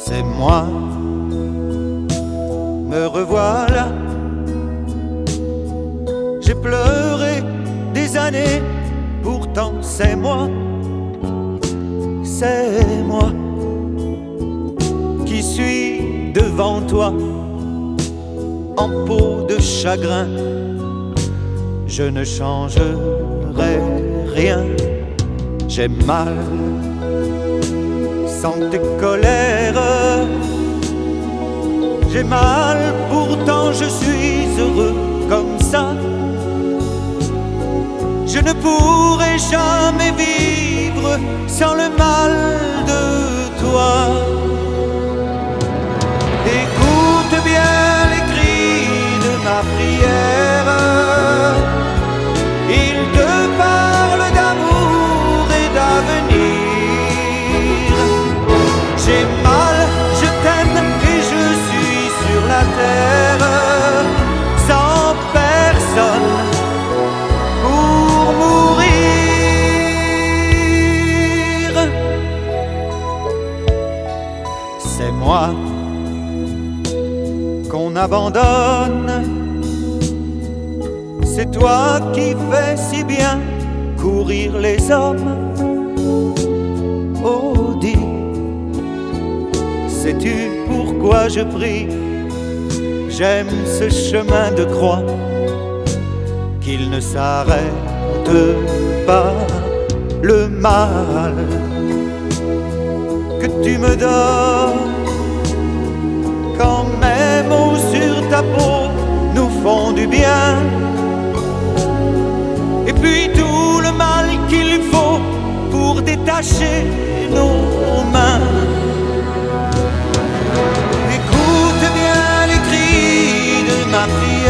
c'est moi, me revoilà. J'ai pleuré des années, pourtant c'est moi qui suis devant toi, en peau de chagrin. Je ne changerai rien. J'ai mal sans tes colères. J'ai mal, pourtant je suis heureux comme ça. Je ne pourrai jamais vivre sans le mal de toi. Écoute bien les cris de ma prière. Il te parle d'amour et d'avenir. J'ai mal, je t'aime et je suis sur la terre, sans personne pour mourir. C'est moi qu'on abandonne. C'est toi qui fais si bien courir les hommes. Oh, dis, sais-tu pourquoi je prie? J'aime ce chemin de croix, qu'il ne s'arrête pas. Le mal que tu me donnes, quand même mots sur ta peau nous font du bien. Et puis tout le mal qu'il faut pour détacher nos mains. Écoute bien les cris de ma prière.